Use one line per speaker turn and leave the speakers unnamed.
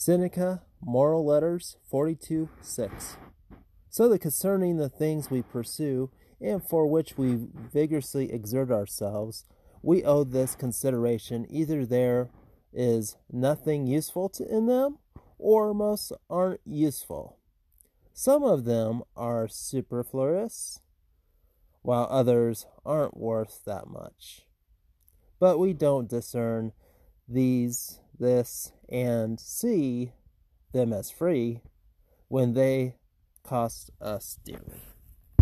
Seneca, Moral Letters 42:6. So that concerning the things we pursue, and for which we vigorously exert ourselves, we owe this consideration: either there is nothing useful in them, or most aren't useful. Some of them are superfluous, while others aren't worth that much. But we don't discern this, and see them as free when they cost us dearly.